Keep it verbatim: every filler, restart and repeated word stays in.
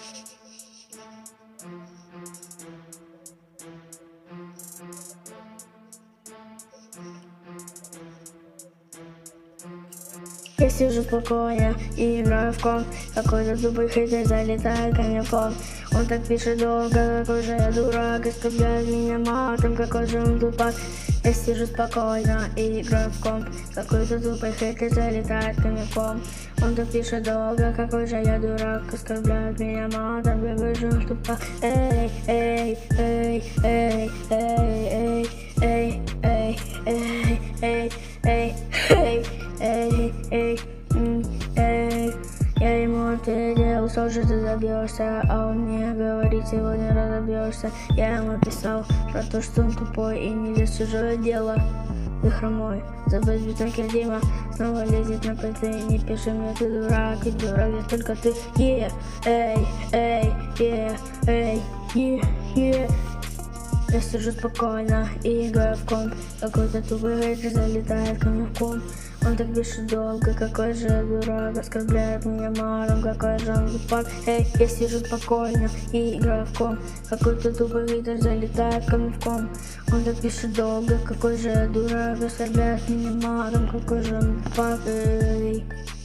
Я сижу спокойно и играю в комп. Какой-то тупой хейтер залетает ко мне в комп. Он так пишет долго, какой же я дурак, оскорбляет меня матом, какой же он тупак. Я сижу спокойно и играю в комп. Какой-то тупой хейтер залетает ко мне в комп. Он так пишет долго, какой же я дурак, оскорбляет меня матом, какой же он тупак. Эй, эй, эй, эй, эй, эй, эй, эй, эй, эй, эй, эй, эй, эй. Я ему ответил, слушай, ты забьешься, а он мне говорит, сегодня разобьешься. Я ему писал про то, что он тупой и не лез в чужое дело. Ты хромой, забыть битаки Дима, снова лезет на пальцы, не пиши мне, ты дурак, и дурак, я только ты. Е, эй, эй, е, эй, е, е. Я сижу спокойно и играю в комп. Какой-то тупой хейтер залетает ко мне в комп. Он так пишет долго, какой же я дурак, оскорбляет меня матом, какой же он тупак. Эй, я сижу спокойно и играю в комп. Какой-то тупой хейтер залетает ко мне в комп. Он так пишет долго, какой же я дурак, оскорбляет меня матом, какой же он тупак. Эй.